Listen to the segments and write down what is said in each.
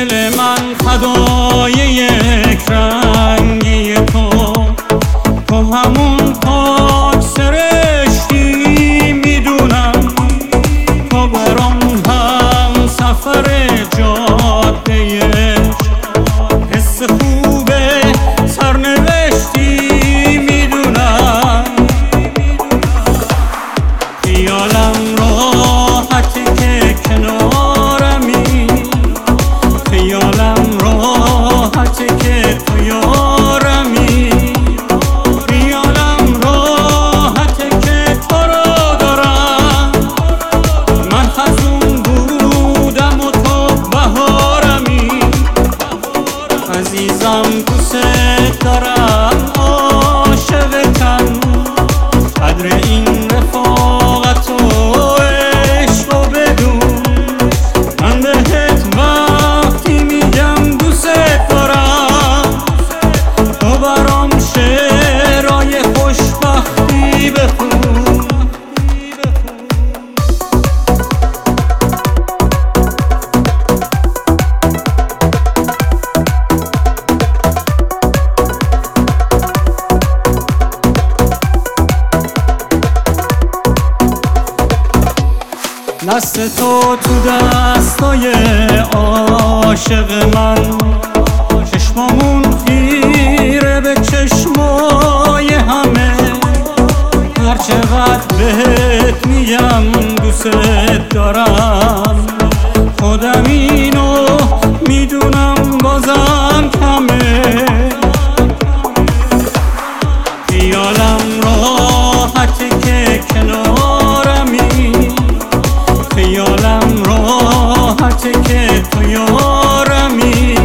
دل من فدای یک رنگی تو همون پاک سرشتی میدونم، تو برام هم سفر جاده حس خوبه سرنوشتی میدونم. خیالم راحته که کنارمی، خیالم راحته که تو یارمی، خیالم راحته که تو رو دارم. من خزون بودم و تو بهارمی، عزیزم دوست دارم عاشقتم، قدر این رفاقت و عشق و بدون. من بهت وقتی میگم دوست دارم، تو برام شعرهای خوشبختی بخون. دست تو تو دستای عاشق من، چشمامون خیره به چشمای همه. هر چقدر بهت میگم دوست دارم، خودم اینو میدونم بازم کمه. خیالم راحته که کنارمی، خیالم راحته که تو یارمی،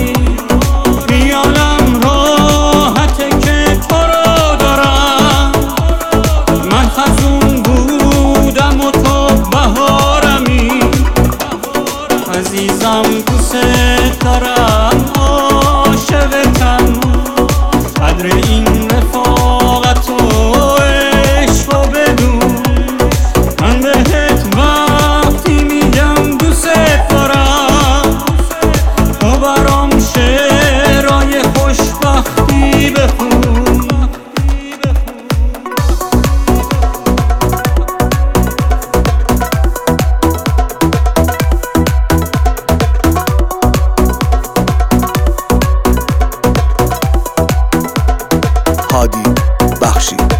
خیالم راحته که تو رو دارم. من خزون بودم و تو بهارمی، عزیزم دوست دارم عاشقتم، قدر این رفاقت و عشق و بدون. من بهت وقتی میگم دوست دارم، تو برام شعرهای خوشبختی بخون. هادی بخشی.